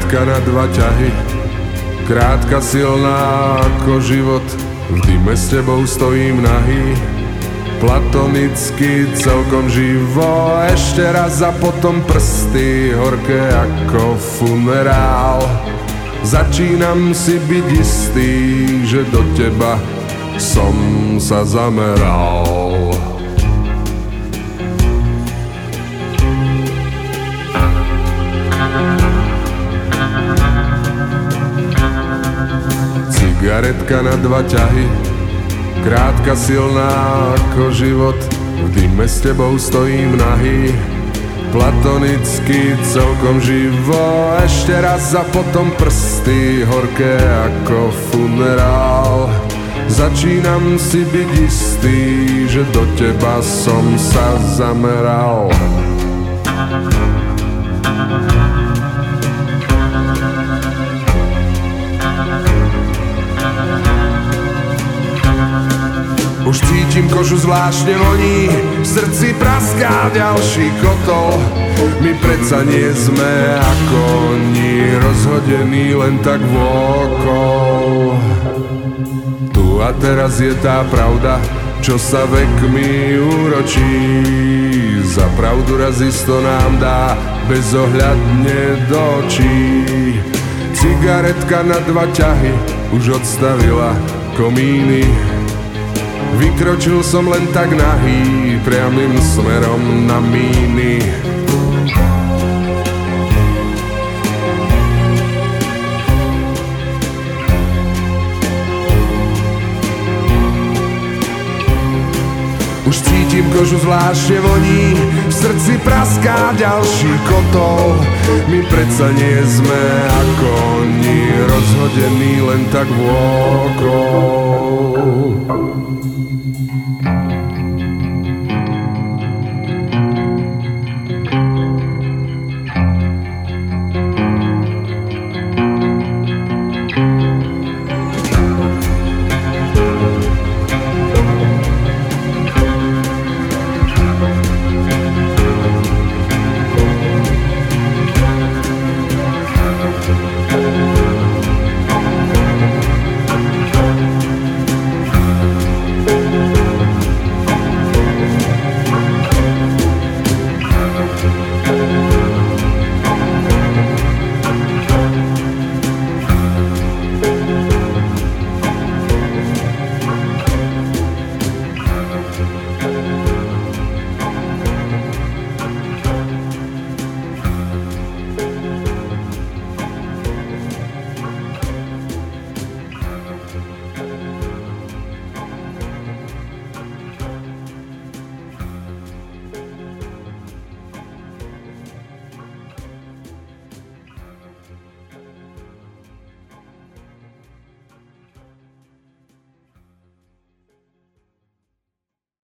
Cigaretka na dva ťahy, krátka, silná ako život. V dime s tebou stojím nahý, platonicky, celkom živo. Ešte raz a potom prsty, horké ako funerál. Začínam si byť istý, že do teba som sa zameral. Cigaretka na dva ťahy, krátka, silná ako život. V dime s tebou stojím nahý, platonicky, celkom živo. Ešte raz a potom prsty, horké ako funerál. Začínam si byť istý, že do teba som sa zameral. Už cítim kožu, zvláštne voní, v srdci praská ďalší kotol. My predsa nie sme ako oni, rozhodení len tak vôkol. Tu a teraz je tá pravda, čo sa vekmi úročí. Za pravdu raz isto nám dá bezohľadne do očí. Cigaretka na dva ťahy už odstavila komíny. Vykročil som len tak nahý, priamym smerom na míny. Už cítim kožu, zvláštne voní, v srdci praská ďalší kotol. My predsa nie sme ako oni, rozhodení len tak vôkol.